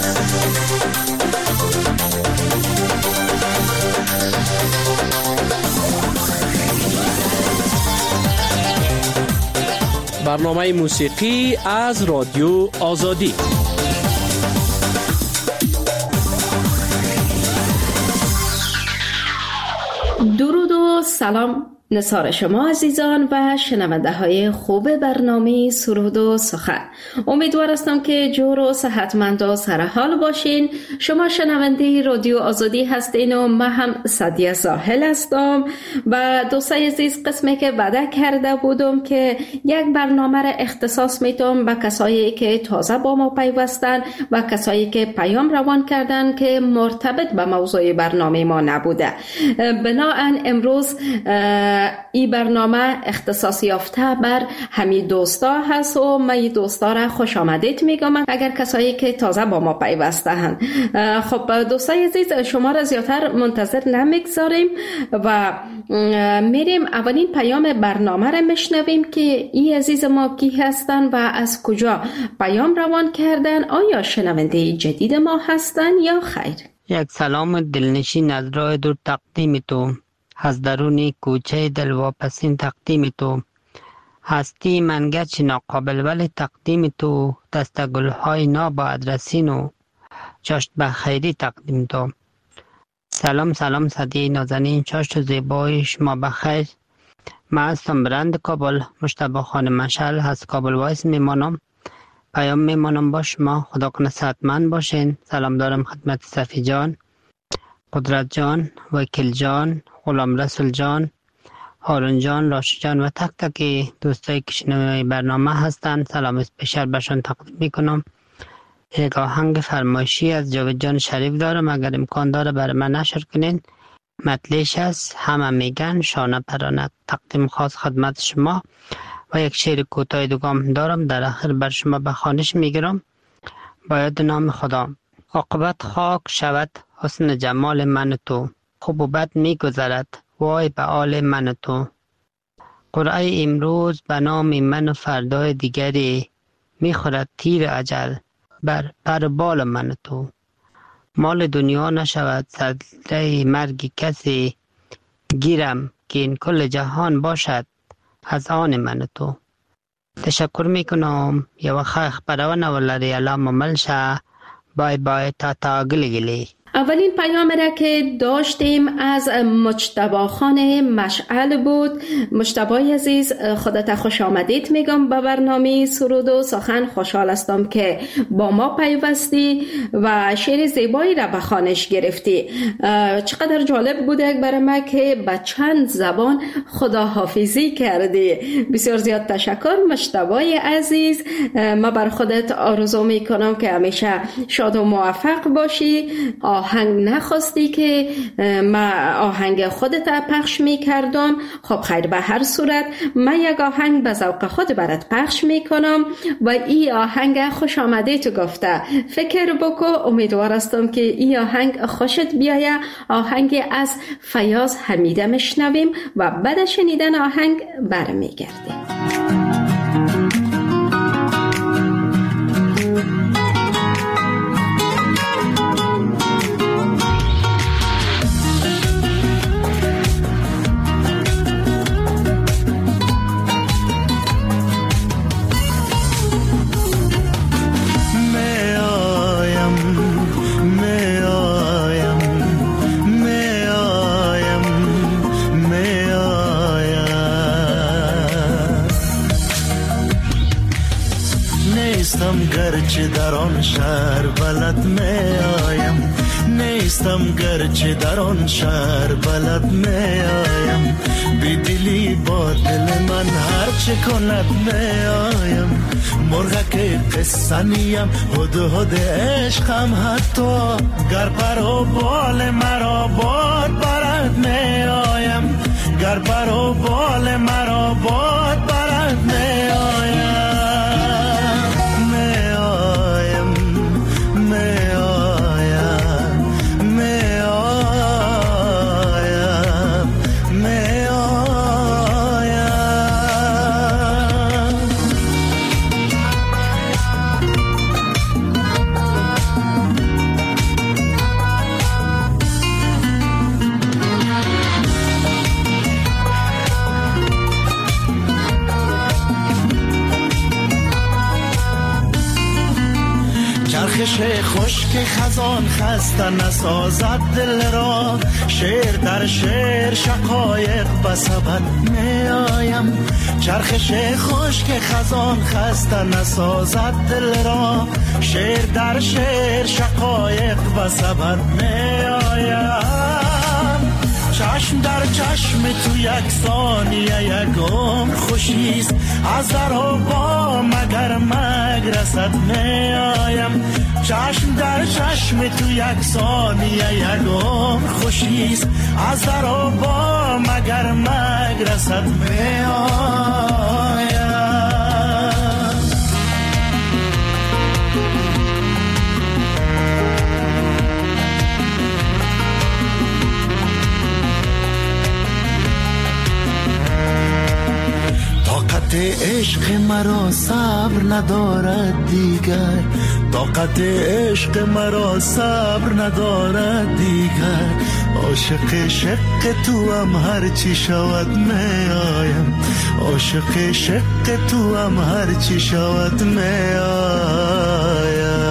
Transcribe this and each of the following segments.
برنامه موسیقی از رادیو آزادی. درود و سلام نثار شما عزیزان و شنونده های خوب برنامه سرود و سخن. امیدوار هستم که جور و صحتمند و سرحال باشین. شما شنونده رادیو آزادی هستین و من هم سعدیه زاهل هستم و دوستای عزیز، قسمی که وعده کرده بودم که یک برنامه را اختصاص میدم به کسایی که تازه با ما پیوستن و کسایی که پیام روان کردن که مرتبط به موضوع برنامه ما نبوده. بنابراین امروز این برنامه اختصاص یافته بر همین دوستا هست و من این دوستا را خوش آمدید میگم اگر کسایی که تازه با ما پیوسته هستند. خب دوستای عزیز، شما را زیادتر منتظر نمیگذاریم و میریم اولین پیام برنامه را میشنویم که این عزیز ما کی هستن و از کجا پیام روان کردن. آیا شنونده جدید ما هستن یا خیر؟ یک سلام دلنشین از راه دور تقدیم تو، از درون کوچه دلواپسین تقدیم تو، هستی من گرچه ناقابل ولی تقدیم تو، دست گلهای ناباید رسین و چاشت به خیری تقدیم تو. سلام سلام صدیه نازنین، چاشت و زیبای شما بخیر. من هستم برند کابل، مجتبی خان مشعل از کابل وایس میمانم. پیام میمانم با شما، خدا کنه صحتمند باشین. سلام دارم خدمت صفی جان، قدرت جان، وکیل جان، غلام رسول جان، هارون جان، راشد جان و تک تک دوستایی که شنونده برنامه هستن. سلام اسپیشال برشون تقدیم میکنم. یک آهنگ فرمایشی از جاوید جان شریف دارم، اگر امکان داره برای من نشر کنین. مطلعش است همه میگن شانه پرانه، تقدیم خاص خدمت شما. و یک شعر کوتاه دوگام دارم، در آخر بر شما به خوانش میگیرم. باید نام خدا. عاقبت خاک شود حسن جمال من تو، خوب و بد میگذرد وای به آل من تو. قرعه امروز به نام من و فردای دیگری، میخورد تیر اجل بر پر بال من تو. مال دنیا نشود سجده مرگ کسی، گیرم که این کل جهان باشد از آن من تو. تشکر میکنم. یه وقت برای نولاری علام ملشه. بای بای تا گلی گلی. اولین پیام را که داشتیم از مجتبی خان مشعل بود. مجتبی عزیز، خودت خوش آمدید میگم به برنامه سرود و سخن. خوشحال هستم که با ما پیوستی و شعر زیبایی را به خوانش گرفتی. چقدر جالب بوده برای ما که به چند زبان خداحافظی کردی. بسیار زیاد تشکر مجتبی عزیز. ما بر خودت آرزو میکنم که همیشه شاد و موفق باشی. آهنگ نخواستی که ما آهنگ خودت پخش میکردم. خب خیر، به هر صورت من یک آهنگ به ذوق خود برات پخش میکنم و این آهنگ خوش آمده تو گفته. فکر بکو، امیدوار هستم که این آهنگ خوشت بیایه. آهنگ از فیاض حمیده میشنویم و بعد شنیدن آهنگ برمیگردیم. گرچه در آن شهر بلد می آیم، نیستم گرچه در آن شهر بلد می آیم، بی دلی با دل من هر چه کند می آیم، مرغک قصه نیم هد هد عشقم، حتی گر پر و بال مرا باد برد می آیم، گر پر و بال مرا باد برد می آیم. چرخش خشک خزان خسته نسازد دل را، شعر در شعر شقایق به سبد می آیم. چرخش خشک خزان خسته نسازد دل را، شعر در شعر شقایق به سبد می آیم. چشم در چشم تو یک ثانیه یک عمر خوشیست، از در و با مگر مگرست می آیم. چشم در چشم تو یک ثانیه یک عمر خوشیست، از در و با مگر مگرست می آیم. طاقت عشق مرا صبر ندارد دیگر، طاقت عشق مرا صبر ندارد دیگر. عاشق شق تو هم هر چی شود می آیم، عاشق شق تو هم هر چی شود می آیم.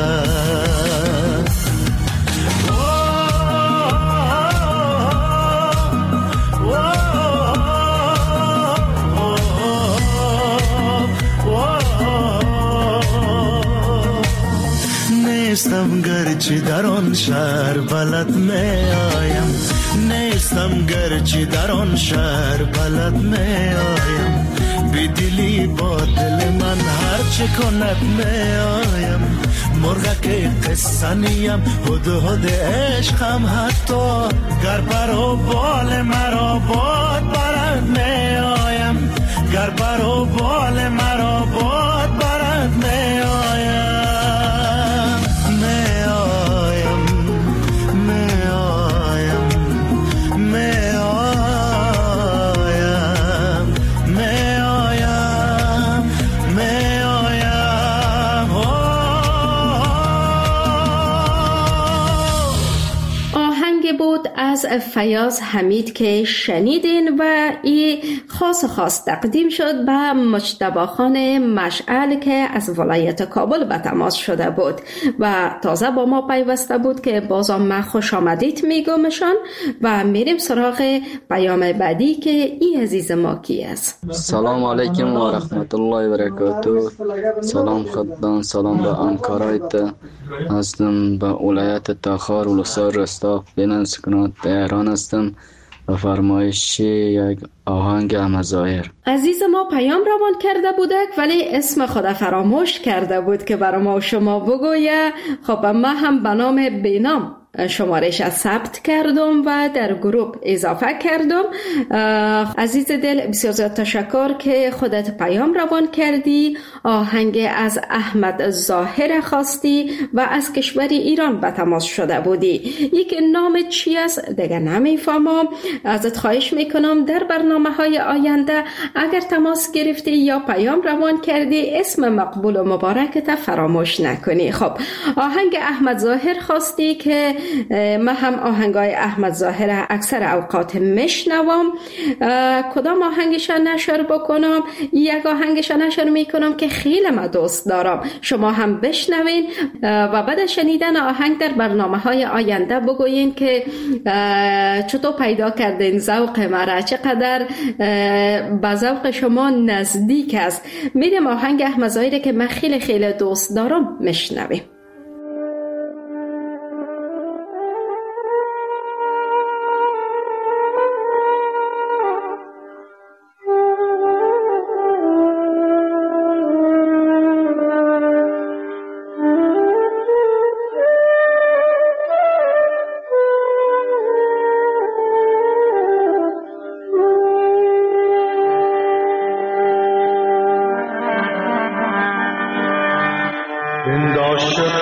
نیستم گرچه در آن شهر بلد می آیم، نیستم گرچه در آن شهر بلد می آیم. بی دلی با دل من هر چه کند می آیم. مرغک قصه نیم هدهد عشقم، حتی گر بر و بال مرا باد برد می آیم، گر بر و بال مرا باد برد می آیم. از فیاض حمید که شنیدین و این خاص تقدیم شد به مجتبی خان مشعل که از ولایت کابل به تماس شده بود و تازه با ما پیوسته بود که بازم من خوش آمدید میگمشان و میریم سراغ پیام بعدی که این عزیز ما کی است. سلام علیکم و رحمت الله و برکاته. سلام خدان، سلام به همکارایت هستم به ولایت تخار ولسوالی رستاق بین سکنات ایران هستم و فرمایش یک آهنگ مظاهر. عزیز ما پیام روان کرده بودک ولی اسم خود فراموش کرده بود که برای ما و شما بگویه. خب ما هم به نام بینام شمارش ثبت کردم و در گروه اضافه کردم. عزیز دل بسیار زیاد تشکر که خودت پیام روان کردی. آهنگ از احمد ظاهر خواستی و از کشور ایران به تماس شده بودی. یک نام چی است دیگه نمیفهمم. ازت خواهش میکنم در برنامه‌های آینده اگر تماس گرفتی یا پیام روان کردی اسم مقبول و مبارکت فراموش نکنی. خب آهنگ احمد ظاهر خواستی که من هم آهنگای احمد ظاهر اکثر اوقات میشنوم. کدام آهنگش نشر بکنم؟ یک آهنگش نشر میکنم که خیلی من دوست دارم، شما هم بشنوین و بعد شنیدن آهنگ در برنامه‌های آینده بگوین که چطور پیدا کردین ذوق مرا، چقدر به ذوق شما نزدیک است. میریم آهنگ احمد ظاهر که من خیلی خیلی دوست دارم میشنویم. عاشق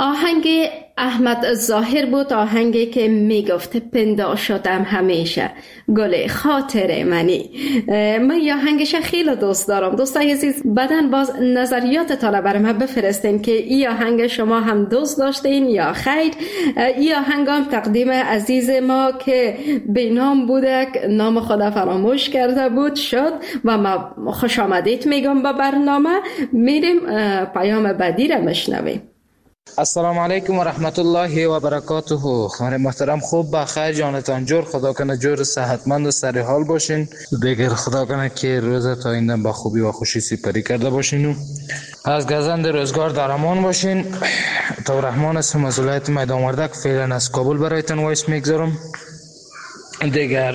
آهنگ احمد ظاهر بود، آهنگی که میگفت پندا شدم همیشه گل خاطر منی. من یا آهنگش خیلی دوست دارم. دوستای عزیز، بعدن باز نظریاتتان برای من بفرستین که این آهنگ شما هم دوست داشتین یا خیر. این آهنگ هم تقدیم عزیز ما که به نام بوده، نام خدا فراموش کرده بود شد و ما خوش آمدید میگم به برنامه. میریم پیام بعدی را بشنویم. السلام علیکم و رحمت الله و برکاته. خانه محترم خوب بخیر، جانتان جور، خدا کنه جور صحتمند و سر حال باشین. دیگر خدا کنه که روزت آینده با خوبی و خوشی سپری کرده باشین و از گزند روزگار در امان باشین. تا رحمان اسم از ولایت میدان وردک فعلا از کابل برایتان وایس میگذارم. دیگر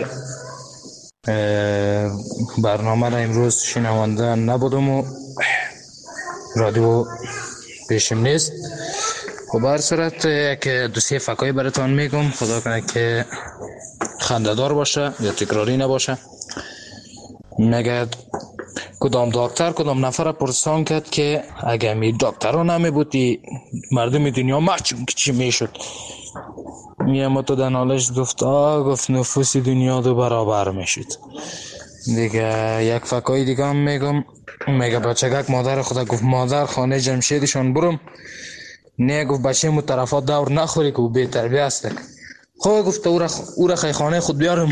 برنامه را امروز شنونده نبودم و رادیو پیشم نیست. خب هر صورت یک دو سه فکایی براتون میگم، خدا کنه که خنده‌دار باشه یا تکراری نباشه. میگه کدام دکتر کدام نفر پرسان کرد که اگه می دکتر نمی بودی مردم دنیا محچون که چی میشد؟ میگه متدنالش گفت نفوس دنیا دو برابر میشد. دیگه یک فکایی دیگه هم میگم. میگه بچگک مادر خدا گفت مادر خانه جمشیدشان برم. نه گفت بچه مو طرفات دور نخوری که بی تربیه است. خب گفت او را خانه خود بیارم.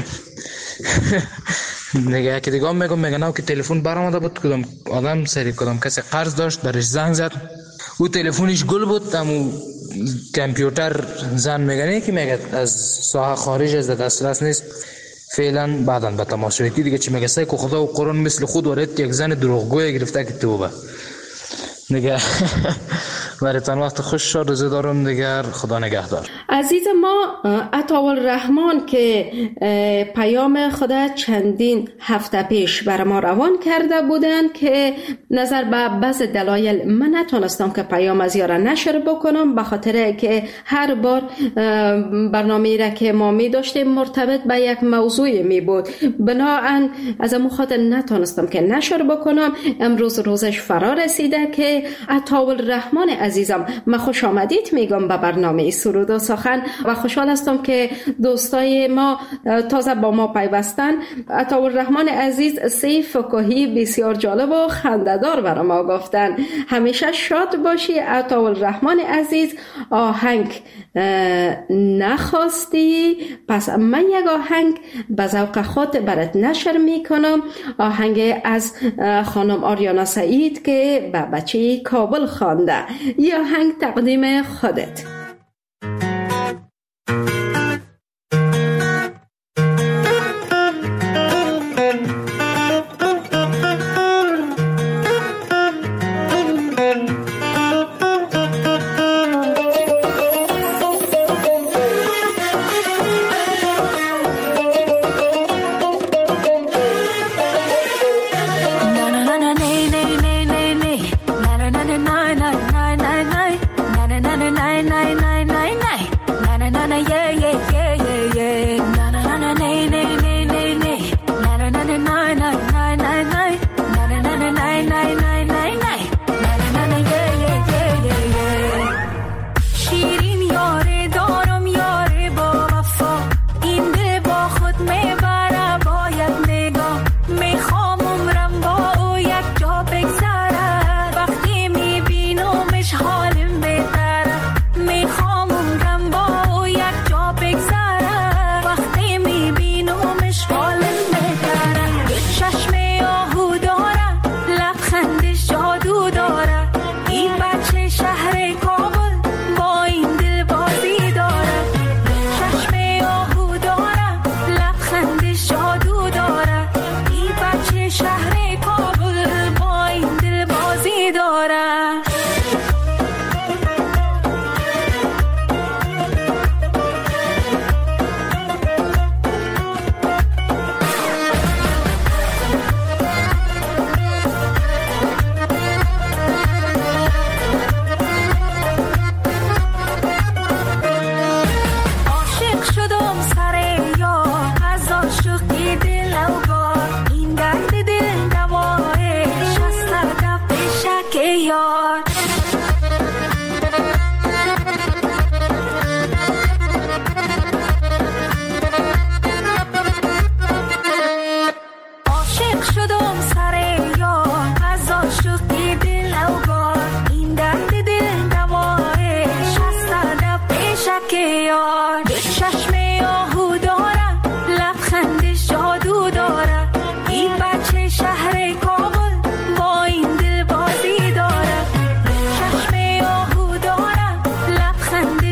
دیگه که دیگه هم میگه نو که تلفن برآمده بود، کدام آدم سری کدام کسی قرض داشت برش زنگ زد، او تلفنش گل بود، امو کامپیوتر زن میگه که میگه از ساحه خارج از دسترس نیست فعلا. بعداً به تماشای کی دیگه چی میگه سه که خدا و قرآن مثل خود ورد یک زن دروغگوی گرفته که توبه. دیگه برایتان وقت خوش شد، روزه دارم دیگر، خدا نگهدار. عزیز ما عطاالرحمن که پیام خدا چندین هفته پیش بر ما روان کرده بودن که نظر به بعض دلایل من نتونستم که پیام از یارا نشر بکنم، به خاطر که هر بار برنامه را که ما می داشتیم مرتبط به یک موضوع می بود، بنابراین از امو خاطر نتونستم که نشر بکنم. امروز روزش فرا رسیده که عطاالرحمن عزیزم، من خوش آمدید میگم به برنامه سرود و سخن و خوشحال هستم که دوستای ما تازه با ما پیوستن. عطاالرحمن عزیز سه فکاهی بسیار جالب و خنده‌دار برای ما گفتن. همیشه شاد باشی عطاالرحمن عزیز. آهنگ نخواستی، پس من یک آهنگ به ذوق خود برات نشر میکنم. آهنگ از خانم آریانا سعید که به بچه کابل خوانده. یا آهنگ تقدیم خودت. Nine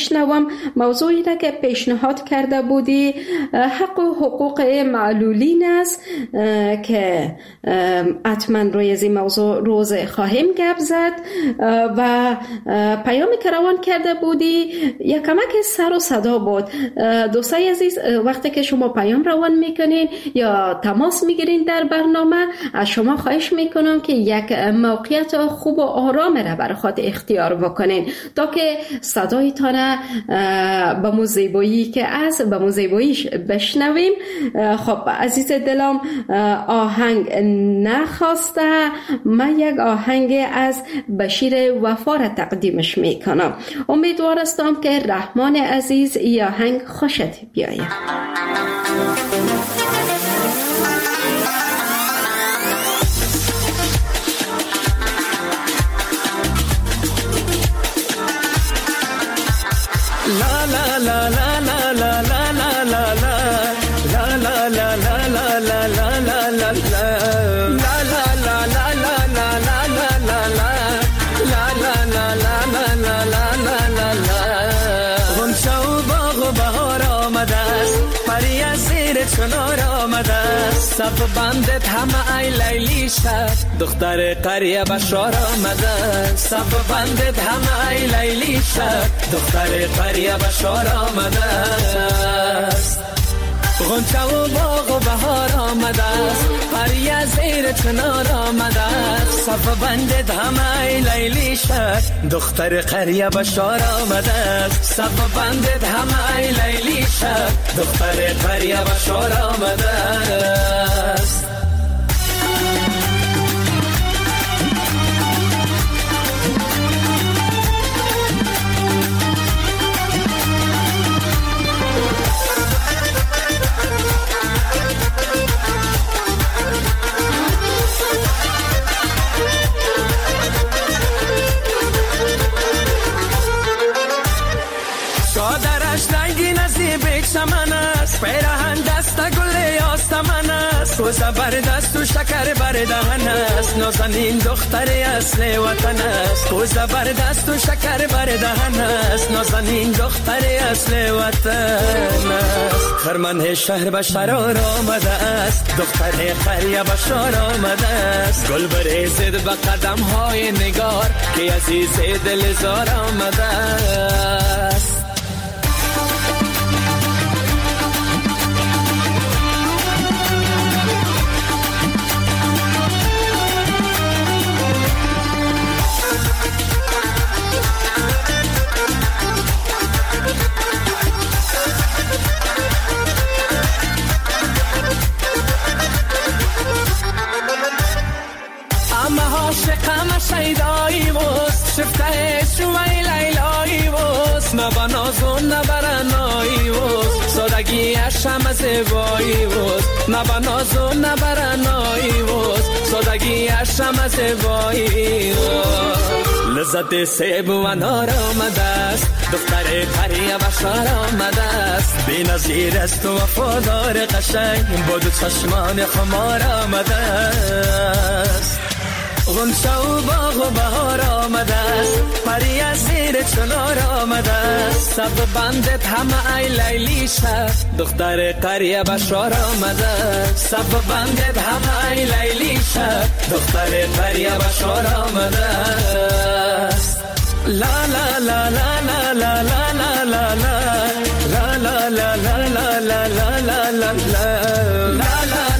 بشنوم موضوعی را که پیشنهاد کرده بودی حق و حقوق معلولین است که حتما روی این موضوع روز خواهیم گپ زد و پیامی که روان کرده بودی یک کمک سر و صدا بود. دوستای عزیز وقتی که شما پیام روان میکنین یا تماس میگیرین در برنامه از شما خواهش میکنم که یک موقعیت خوب و آرام را برای خود اختیار بکنین تا که صدایتان به موزیبایی که از به موزیباییش بشنویم. خب عزیز دلم آهنگ نخواسته، من یک آهنگ از بشیر وفا را تقدیمش میکنم. امیدوارم که رحمان عزیز ای آهنگ خوشت بیاید. صف بندت همه ای لیلی شد دختر قریه بشار آمده. صف بندت همه ای لیلی شد دختر قریه بشار آمده. غنچه و باغ و بهار آمده است قریه زیر چنار آمده است. صف بندت همه ای لیلی شد دختر قریه بشار آمده است. صف بندت همه ای لیلی شد دختر قریه بشار آمده است. پیراهن دست گل یاستمن است و زبردست و شکر بردهن است. نازنین دختر اصل وطن است و زبردست و شکر بردهن است. نازنین دختر اصل وطن است. خرمن شهر بشار آمده است دختر قریه بشار آمده است. گل بریزد به قدم های نگار که عزیز دل زار آمده است. شیدایی وست شفته شوی لیلایی وست نبنازون نبرنایی وست سادگی اشم زیبایی وست نبنازون نبرنایی وست سادگی اشم زیبایی وست. لذت سیب و انار آمده است دختر قریه بشار آمده است. بی نظیر است و وفادار قشنگ با دو چشمان خمار آمده است. غنچه و باغ و بهار آمده است پریه زیر چنار آمده است. صف بندت همه ای لیلی شد دختر قریه بشار آمده است. صف بندت همه ای لیلی شد دختر قریه بشار آمده است. لا لا لا لا لا لا لا لا لا لا لا لا لا لا لا لا لا لا.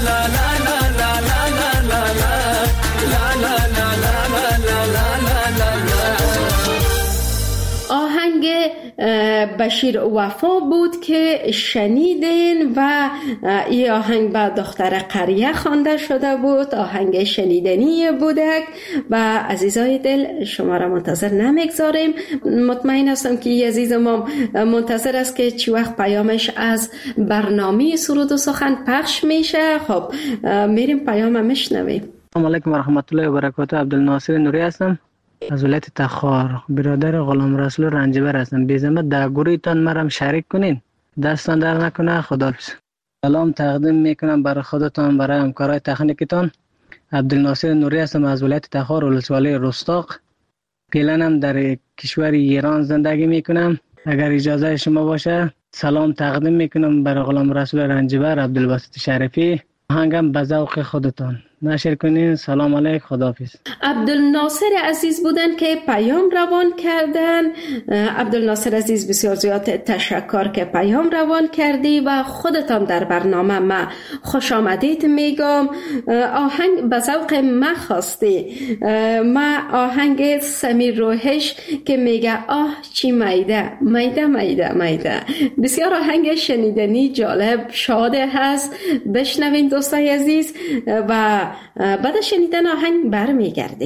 آهنگ بشیر وفا بود که شنیدین و این آهنگ به دختر قریه خوانده شده بود. آهنگ شنیدنی بودک و عزیزای دل شما را منتظر نمیگذاریم. مطمئن هستم که عزیز ما منتظر است که چی وقت پیامش از برنامه سرود و سخن پخش میشه. خب میریم پیام میشنویم. السلام علیکم و رحمت الله و برکاته. عبدالناصر نوری هستم از ولایت تخار. برادر غلام رسول رنجبر هستم. بی زحمت در گروهتان مرا شریک کنین. دستان در نکنه. خداحافظ. سلام تقدیم میکنم برای خودتان برای همکارای تکنیکتان. عبدالناصر نوری هستم از ولایت تخار ولسوالی رستاق. فعلا هم در کشور ایران زندگی میکنم. اگر اجازه شما باشه سلام تقدیم میکنم برای غلام رسول رنجبر عبدالباسط شریفی. آهنگم به ذوق خودتان نشر کنین. سلام علیک، خداحافظ. عبدالناصر عزیز بودن که پیام روان کردن. عبدالناصر عزیز بسیار زیاد تشکر که پیام روان کردی و خودتان در برنامه ما خوش آمدید میگم. آهنگ به ذوق ما خواستی. ما آهنگ سمیر روحش که میگه آه چی میده میده میده میده، بسیار آهنگ شنیدنی جالب شاده هست. بشنوین دوستای عزیز و بعد شنیدن آهنگ برمیگردیم.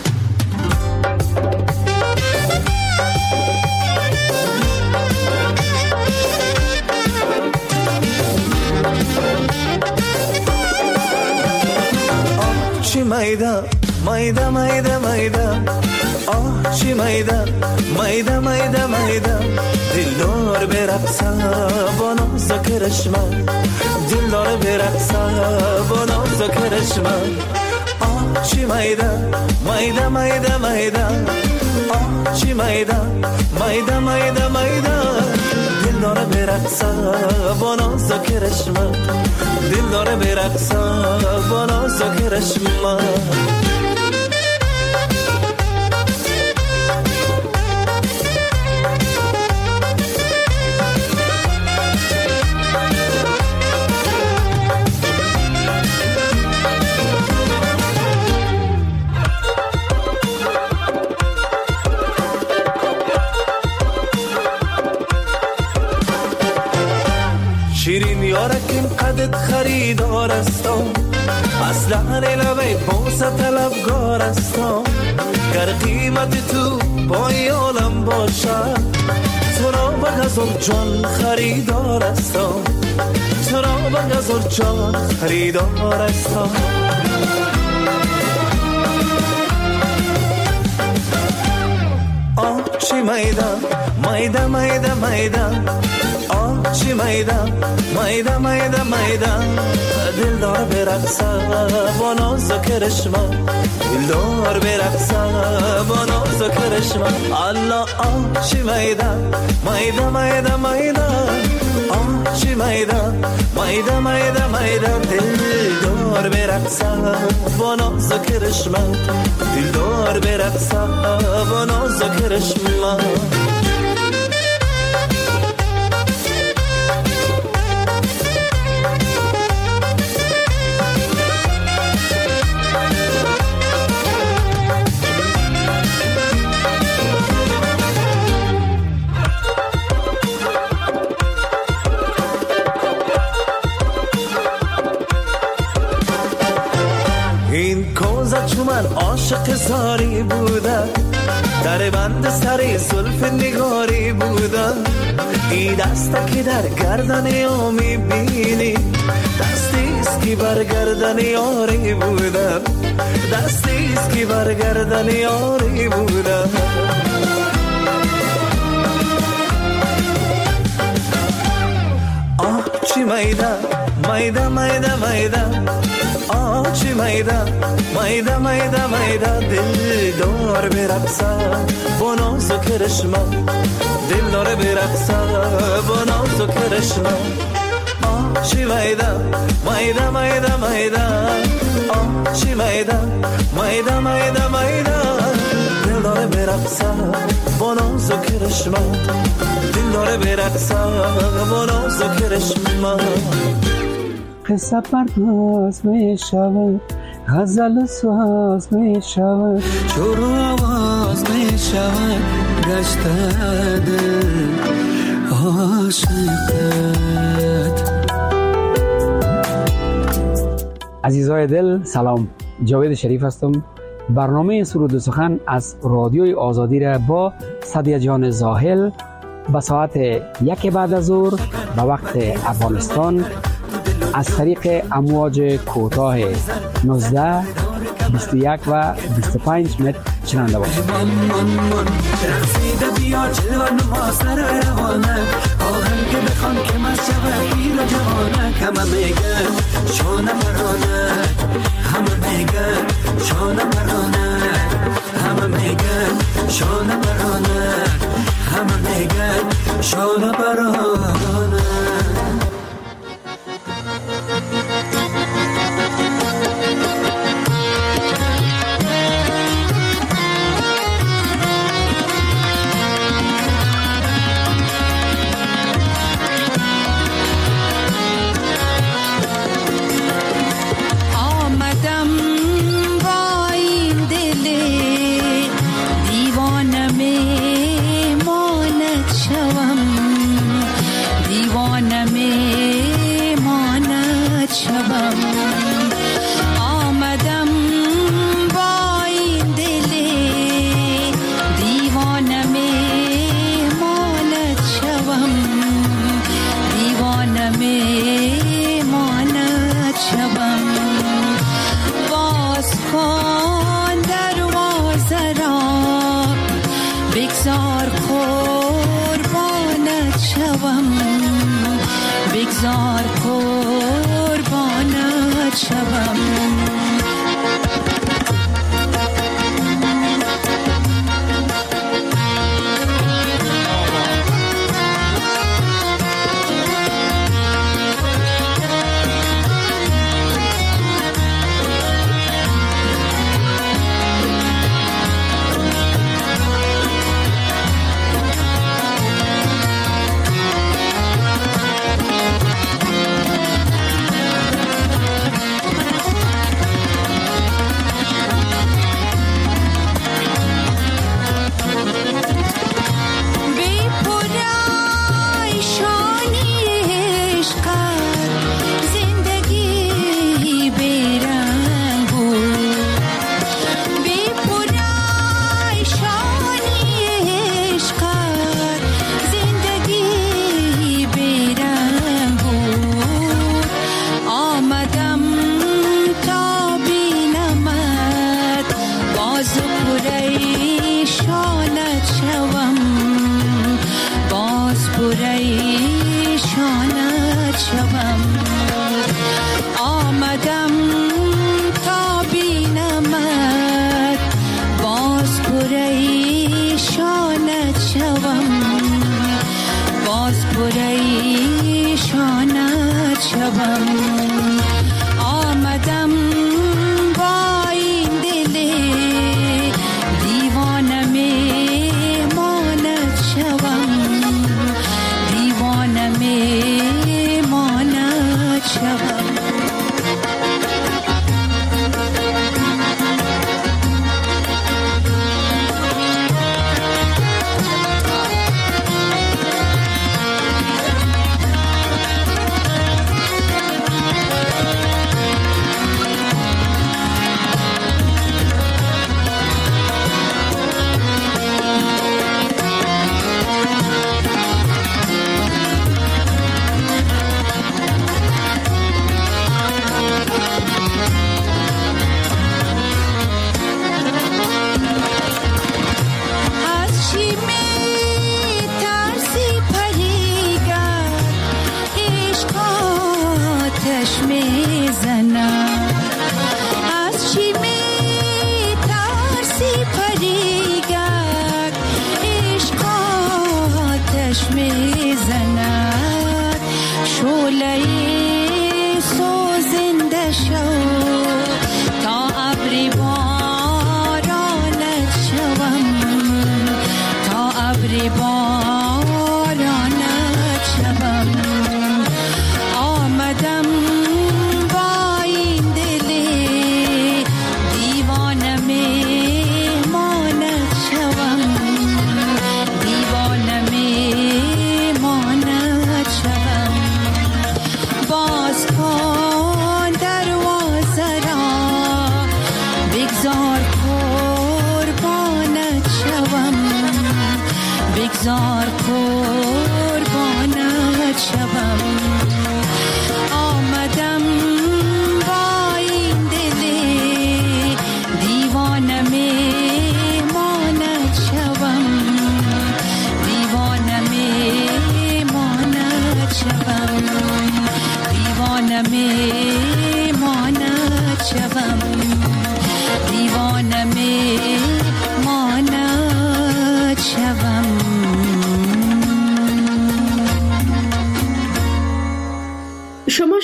چی میده میده میده میده، آه چی میده میده میده میده، دلدار برقصه با نازک رشمه، دلدار برقصه با نازک رشمه. آه چی میده میده میده میده، آه چی میده میده میده میده، دلدار برقصه با نازک رشمه، دلدار برقصه با نازک رشمه. شیرین یارکیم قدت خریدار استم، اصلا لبه بوسه طلبگار استم، گر قیمت تو پای عالم باشه، تو را به غزل جان خریدار استم، تو را به غزل جان خریدار استم. آه چی میده میده میده میده، آه چی میده میده میده میده، دلدار برقصه با نازک رشمه، دلدار برقصه با نازک رشمه. الله آه چی میده میده میده میده، آه چی میده میده میده میده، دلدار برقصه با نازک رشمه، دلدار برقصه با نازک رشمه. این کوزه چون من عاشق زاری بوده، در بند سری زلف نگاری بوده، این دسته که در گردن یا میبینی، دستیست که بر گردن یاری بوده، دستیست که بر گردن یاری بوده. آه چی میده میده میده میده، آه چی میده میده میده میده، دلدار برقصه با نازک رشمه، دلدار برقصه با نازک رشمه. آه چی میده میده میده میده، آه چی میده میده میده میده، دلدار برقصه با نازک رشمه، دلدار برقصه با نازک رشمه. قصه پرداز می شود، غزل ساز می شود، شور آواز می شود، گشته دل عاشقت. عزیزای دل سلام، جاوید شریف هستم. برنامه سرود و سخن از رادیوی آزادی را با صدیه جان زاهل به ساعت 1 بعد از ظهر به وقت افغانستان از طریق امواج کوتاه 19 21 و 25 متر شنونده باشید. رقصیده بیا جلوان ما سر روانه، آهنگ بخوان که من شود پیر و جوانه، همه میگن شانه مرانه، همه میگن شانه مرانه، همه میگن شانه مرانه، همه میگن شانه برانه بگذار قربانت شوم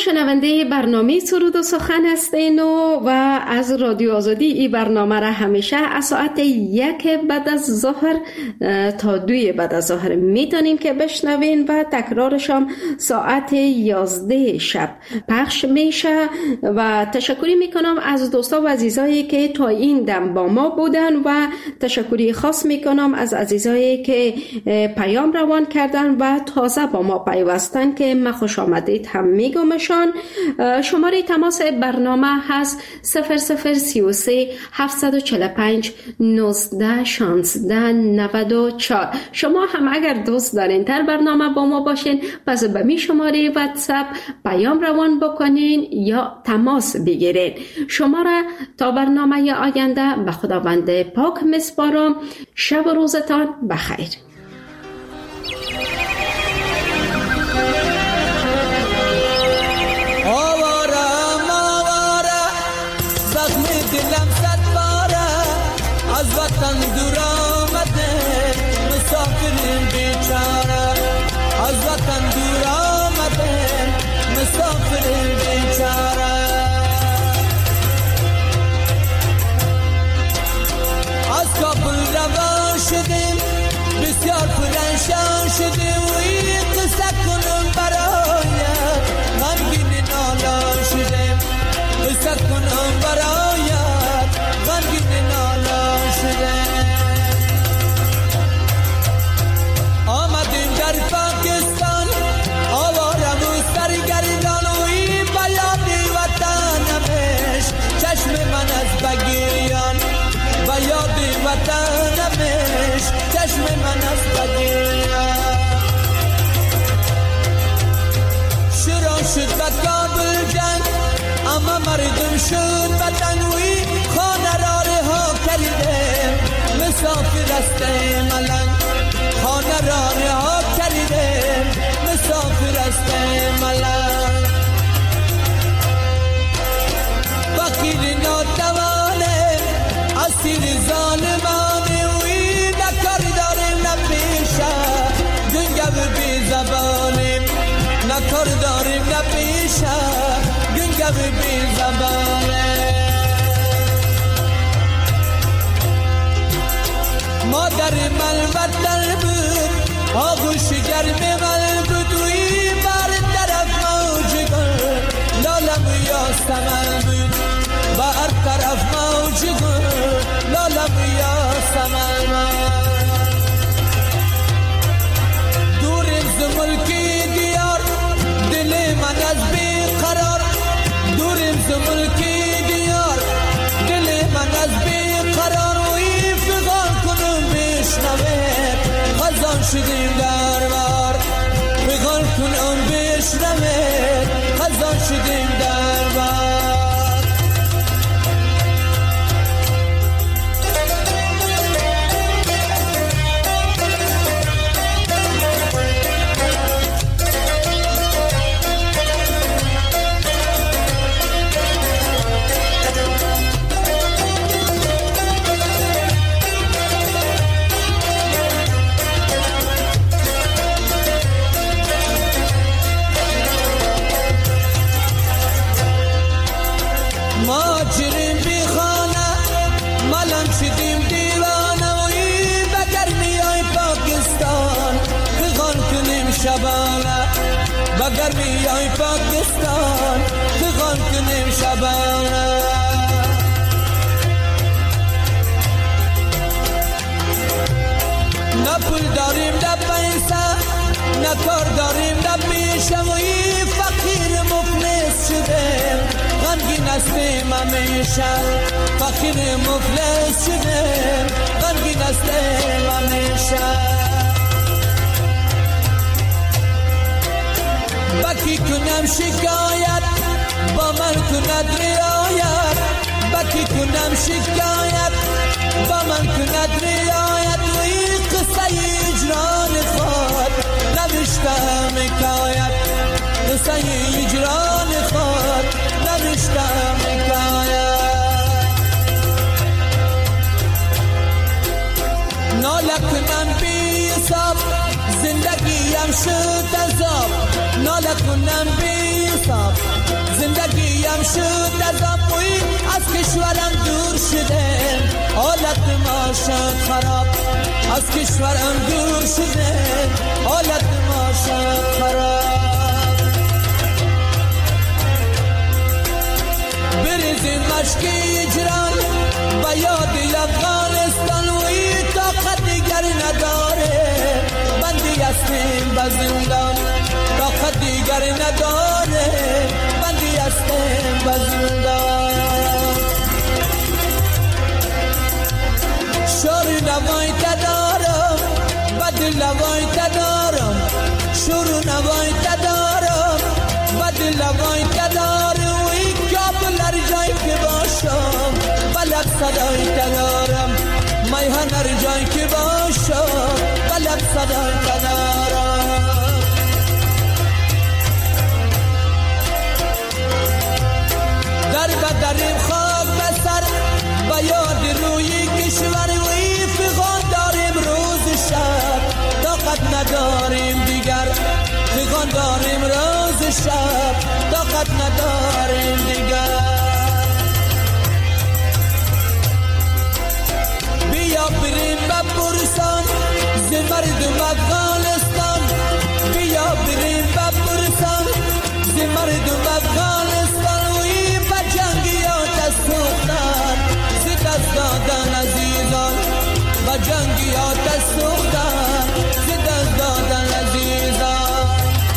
شنونده برنامه سرود و سخن هستین و از رادیو آزادی این برنامه را همیشه از ساعت 1 بعد از ظهر تا 2 بعد از ظهر میتونین که بشنوین و تکرارش هم ساعت 11 شب پخش میشه. و تشکری میکنم از دوستا و عزیزایی که تا این دم با ما بودن و تشکری خاص میکنم از عزیزایی که پیام روان کردن و تازه با ما پیوستن که من خوش آمدید هم میگمشان. شماره تماس برنامه هست 0033 745 19 16 94. شما هم اگر دوست دارین در برنامه با ما باشین پس به می شماره واتساپ پیام روان بکنین یا تماس بگیرین. شما را تا برنامه آینده به خداوند پاک میسپارم. شب و روزتان بخیر. بسیار پرنشان شده و این قصه کنم برایت غمگین نالان شده قصه کنم برایت غمگین نالان شده. آمدیم در پاکستان آوارم و سرگردان و این بیاد وطنمش چشم من از بگیریان بیاد وطنمش چشم من از بگیریان. شروع شد به کابل جنگ اما مردم شد بدنوی خانه را رها کرده مسافر است ملنگ خانه را رها کرده مسافر است ملنگ. فقیر ناتوانه اسیر ظالمانه وی نکار داریم نپیشه گنگو بی زبانیم نکار داریم نپیشه گنگو بی زبانه. مادر من وطن بود آغوش گرم من بود وی بر طرف موج گل لالم یاستمن بود بر طرف موج گل لالم یاستمن. دوریم ز ملکی دیار دل من از بی قرار دوریم ز ملکی دیار دل من از بی قرار و این فغان کنم بشنوه خزان شدیم در بار فغان کنم بشنوه خزان شدیم در بار. ماجریم بی خانه ملم شدیم دیوانه و این بگرمی های پاکستان فغان کنیم شبانه بگرمی های پاکستان فغان کنیم شبانه. نه پول داریم نه پیسه نه کار داریم نه پیشه و این فقیر مفلس شدیم غمگین هستیم همیشه فقیر مفلس شدیم غمگین هستیم همیشه. بکی کنم شکایت با من کند رعایت بکی کنم شکایت با من کند رعایت و این قصه اجران خود نوشتم حکایت قصه اجران خود نوشتم حکایت. ناله کنم بی حساب زندگیم شد عذاب ناله کنم بی حساب شد از آبوی از کشورم دور شده حالت ما شد خراب از کشورم دور شده حالت ما شد خراب بریزیم مشک اجران با یاد افغانستان و این طاقت دیگر نداره بندی هستیم به زندان طاقت دیگر نداره بندی هستیم به زندان شور نوای تدارم بد لوای تدارم شور نوای تدارم بد لوای تدارم و این کابل هر جای که باشم بلد صدای تدارم میهن هر جای که باشم بلد صدای تدارم در بدریم خاک بسر با یاد روی کشور و فغان داریم روز شب طاقت نداریم دیگر فغان داریم روز شب طاقت نداریم دیگر بیا بریم به برسان ز مردم افغانستان بیا بریم به برسان ز مردم افغانستان و این به جنگیات سوختن ز دست دادن عزیزان به جنگیات سوختن ز دست دادن عزیزان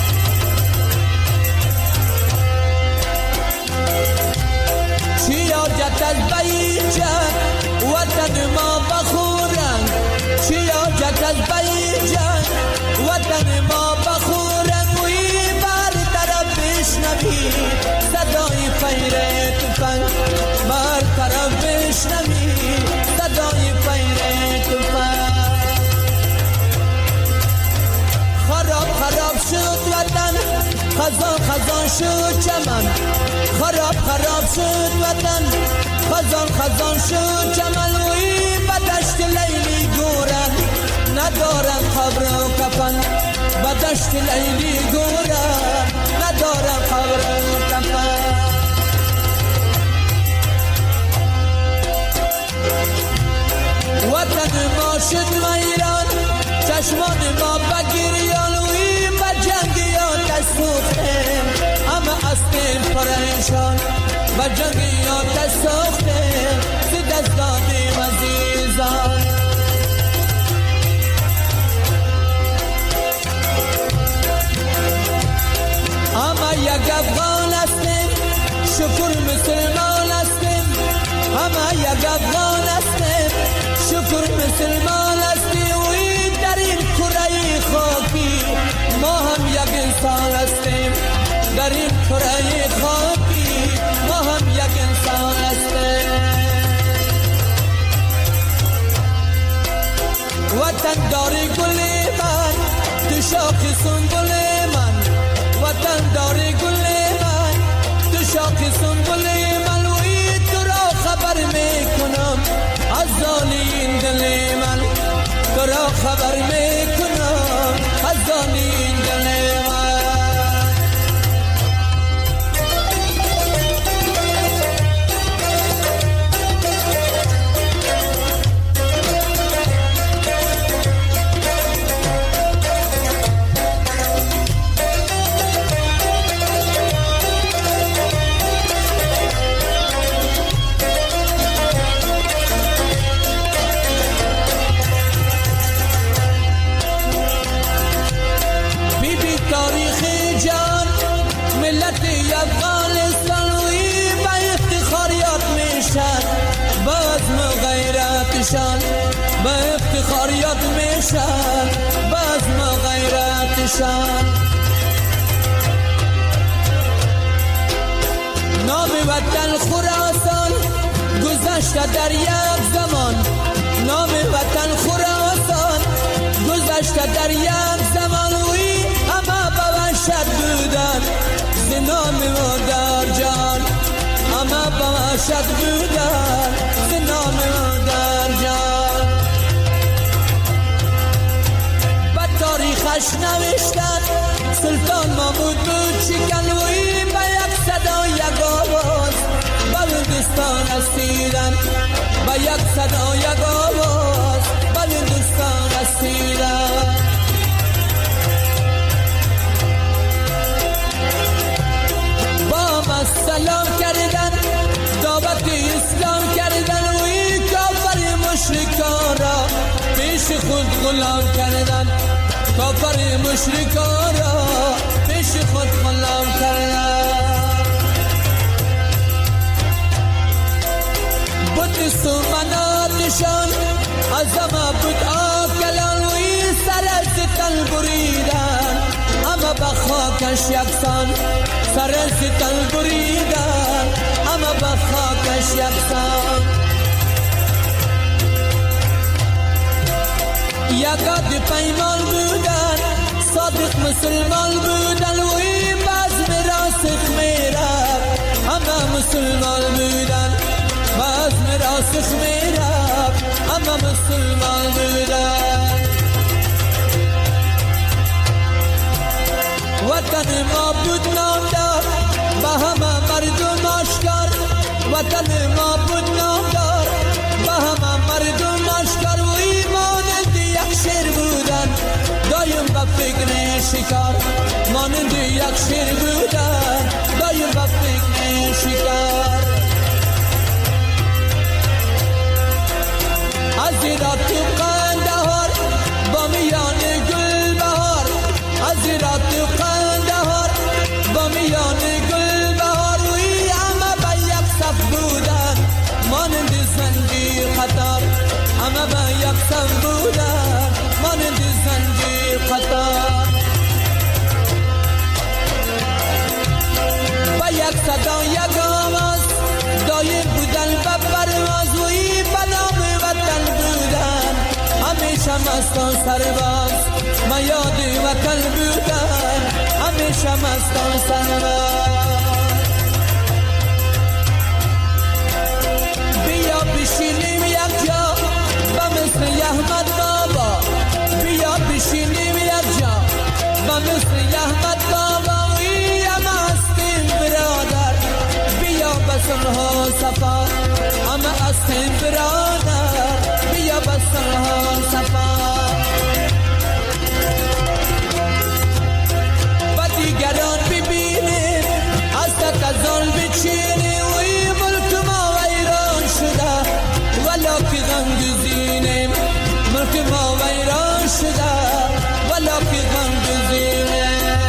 چی حاجت از بیجت وطن ما بخورن چی حاجت از بیجت وطن ما بخورن و این بر طرف بشنوی صدای فیر تفنگ بر طرف بشنوی صدای فیر تفنگ خراب خراب شد وطن خزان خزان شد چمن خراب خراب شد وطن خزان خزان شد چمن و این به دشت لیلی گورن ندارن قبر و کفن به دشت لیلی گورن ندارن قبر و کفن وطن ما شد ویران چشمان ما بگیریان و این به جنگیات سوختیم همه هستیم پریشان به جنگیات سوختیم ز دست دادیم عزیزان همه یک افغان هستیم شکر مسلمان هستیم همه یک افغان هستیم شکر مسلمان هستیم و این در این کره خاکی ما هم یک انسان هستیم در این کره خاکی ما هم یک انسان هستیم وطن داری گل من تو شاخ سنبل من وطن داری گل من تو شاخ سنبل من و این تو را خبر میکنم از زانی دل من تو را خبر میکنم از زانی دل من به افتخاریات میشن بزم و غیرتشان نام وطن خراسان گذشته در یک زمان نام وطن خراسان گذشته در یک زمان وی همه به وحشت بودن ز نام مادر جان همه به وحشت بودن ز نام مادر جان به تاریخش نوشتن سلطان محمود بود شکن وی به یک صدا یک آواز رسیدن با یک صدا یک آواز بل دوستان رسیدن. با ما سلام کردن دعوت اسلام کردن و این کافر مشرکان را پیش خود غلام کردن. کافر مشرکان را پیش خود غلام کردن. بود سومناتشان از همه بود آکلان و این سر از تن بریدن اما به خاکش یکسان. سر از تن بریدن اما به خاکش یکسان. یکاد پیمان بودن صادق مسلمان بودن و این بزم راسخ میرد همه مسلمان بودن. بزم راسخ میرد همه مسلمان بودن. وطن ما بود نامدار با همه مردم آشکار. وطن ما بود نامدار با همه مردم آشکار و ایمانند یک شیر بودن دایم با فکر شکار. مانند یک شیر بودن دایم با فکر شکار. از ایرات قندهار با میان گل بهار. از ایرات قندهار با میان گل بهار و ای همه به یک صف بودن مانند زنجیر قطار. همه به یک صف بودن مانند زنجیر قطار. با یک صدا یک آواز دایر بودن به پرواز و ای بنام وطن بودن همیشه مستان سرباز. ما یاد وطن بودن همیشه مستان سرباز. بیا بشینیم یک جا با مثل احمد بابا. بیا بشینیم یک جا با مثل احمد بابا و ای همه هستیم برادر. بیا بسنها صفا همه هستیم برادر. بیا بسنها صفا و دیگران ببینیم از تکزان بچینیم و این ملک ما ویران شده ولا که غم گزینیم. ملک ما ویران شده ولا که غم گزینیم.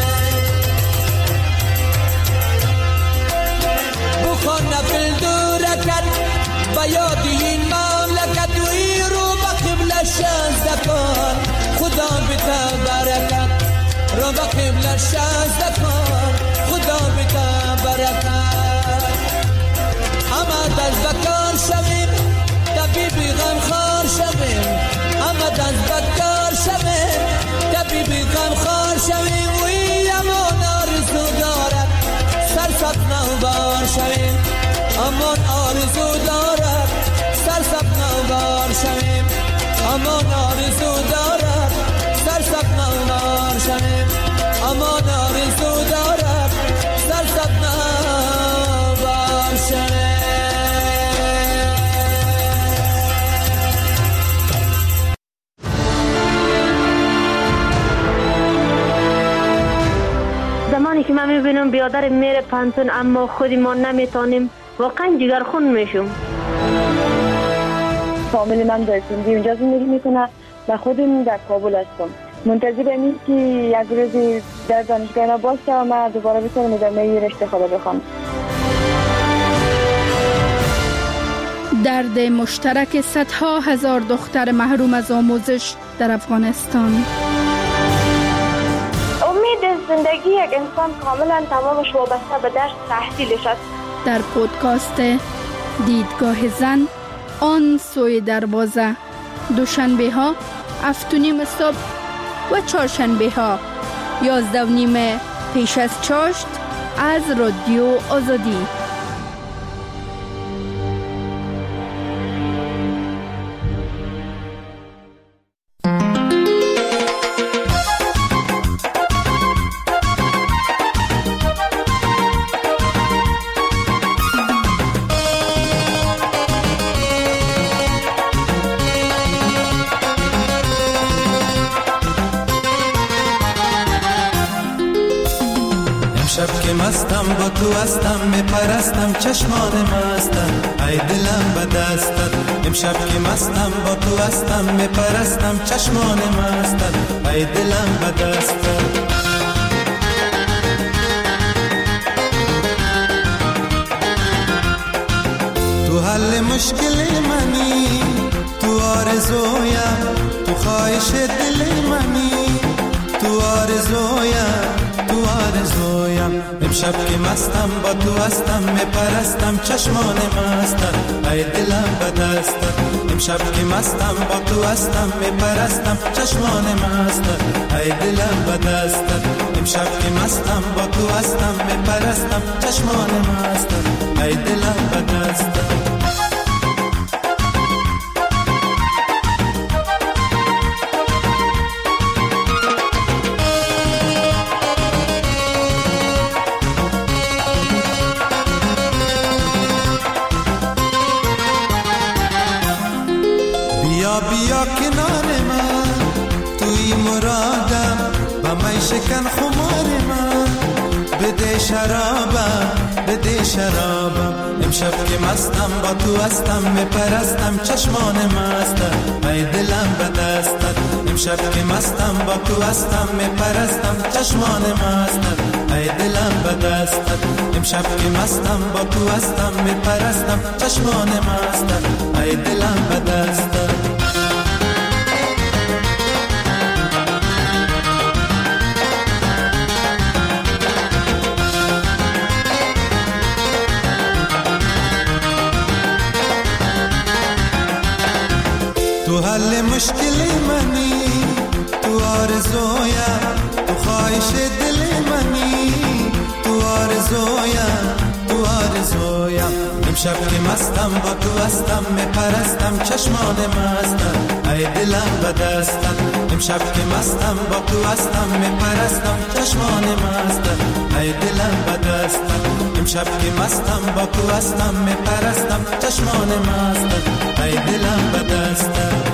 بخوان نفل دورکت با یاد این مملکت و این رو به قبل شازدکان خدا بتا برکت. رو به قبل شازدکان خدا بتا برکت. اما دست بکار شویم طبیبی غمخوار شویم. اما دست بکار شویم طبیبی غمخوار شویم و این امان آرزو دارد سرسبز نوبار شویم. امان آرزو دارد سرسبز نوبار شویم. امان آرزو دارد سرسبز نوبار شویم. امان آرزو دارد سرسبز نوبار شویم. زمانی که من میبینم بیادر میره پانتون اما خودی ما نمیتونیم واقعا جگرخون میشم. فامیل من در سندی اونجا زندگی میکنه و خودم در کابل هستم. منتظر امید که یک روزی در دانشگاه ما باشم و دوباره بتونم ادامه رشته خود بخونم. درد مشترک صدها هزار دختر محروم از آموزش در افغانستان. امید زندگی یک انسان کاملا تمامش وابسته به درس تحصیلش است. در پودکاست دیدگاه زن آن سوی دروازه، دوشنبه ها 7:30 صبح و چهارشنبه ها 11:30 پیش از چاشت از رادیو آزادی. که مستم با تو هستم میپرستم چشمان مستم ای دلم به دستت امشب که مستم با تو هستم میپرستم چشمان مستت ای دلم به دستت تو حل مشکل منی تو آرزویم تو خواهش دل منی تو آرزویم امشب که مستم با تو هستم میپرستم چشمان مستت ای دلم به دستت امشب که مستم با تو هستم میپرستم چشمان مستت ای دلم به دستت امشب که مستم با تو هستم میپرستم چشمان مستت ای دلم به دستت بیا کنار من توی مرادم با من شکن خمار من بده شرابم امشب که مستم با تو هستم میپرستم چشمان مستت ای دلم به دستت امشب که مستم با تو هستم میپرستم چشمان مستت ای دلم به دستت امشب که مستم با تو هستم میپرستم چشمان مستت ای دلم به دستت تو حل مشکل منی تو آرزویم تو خواهش دل منی تو آرزویم امشب که مستم با تو هستم میپرستم چشمان مستت ای دلم به دستت امشب که مستم با تو هستم میپرستم چشمان مستت ای دلم به دستت امشب که مستم با تو هستم میپرستم چشمان مستت ای دلم به دستت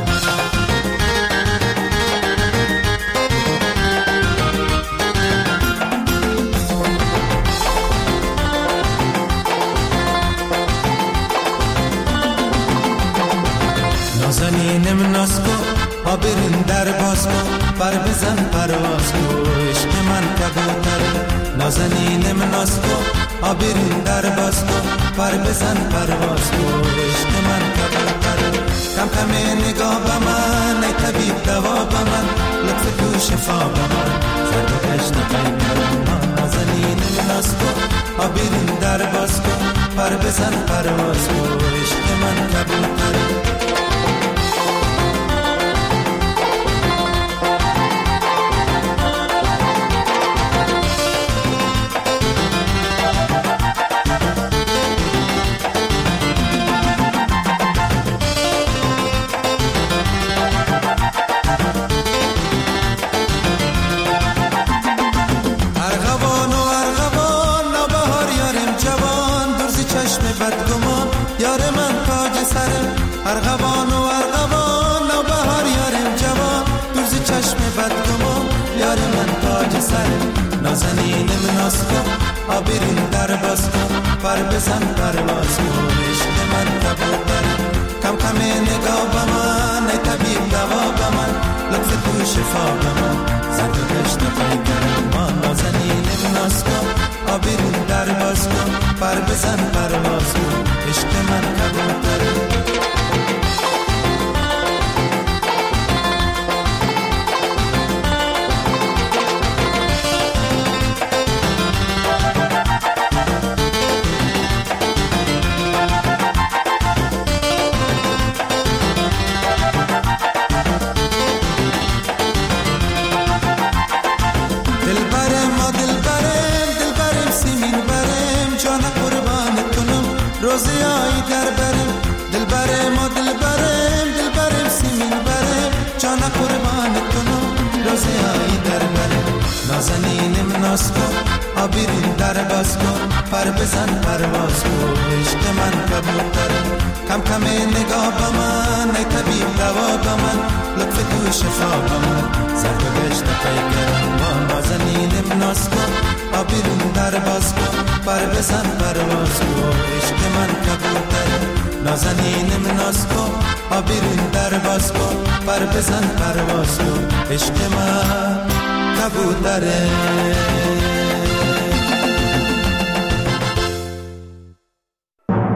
نازنینم ناز کن برین در باز کن بر بزن پرواز کن عشق من کبوتره نازنینم ناز کن برین در باز کن بر بزن پرواز کن عشق من کبوتره کم کم نگاه به من ای طبیب دوا به من لطف تو شفا به من زرد گشت قیمت نازنینم ناز کن برین در باز کن بر بزن پرواز کن عشق من کبوتره ارغوان نوبهار یارم جوان دوز چشم بدگمان یار من تاج سر نازنینم ناز کن برین در باز کن پر بزن پرواز کن عشق من کبوتر کم کم نگاه به من ای طبیب دوا به من لطف تو شفا به من زرد گشت پیکر ما نازنینم ناز کن برین در باز کن پر بزن پرواز کن عشق من کبوتر روزیایی در برم دل برم سیمین برم جان قربان کنم روزیایی در برم نازنینم ناز کن برین در باز کن پر بزن پرواز کن عشق من کبوتر کم کم نگاه به من ای طبیب دوا به من لطف تو پیش خوابم زرد و گشت پیکرم با نازنینم ناز کن آبیرون در باز کن پر بزن پرواز کن عشق من کبوتر نازنینم ناز کن آبیرون در باز کن پر بزن پرواز کن عشق من کبوتره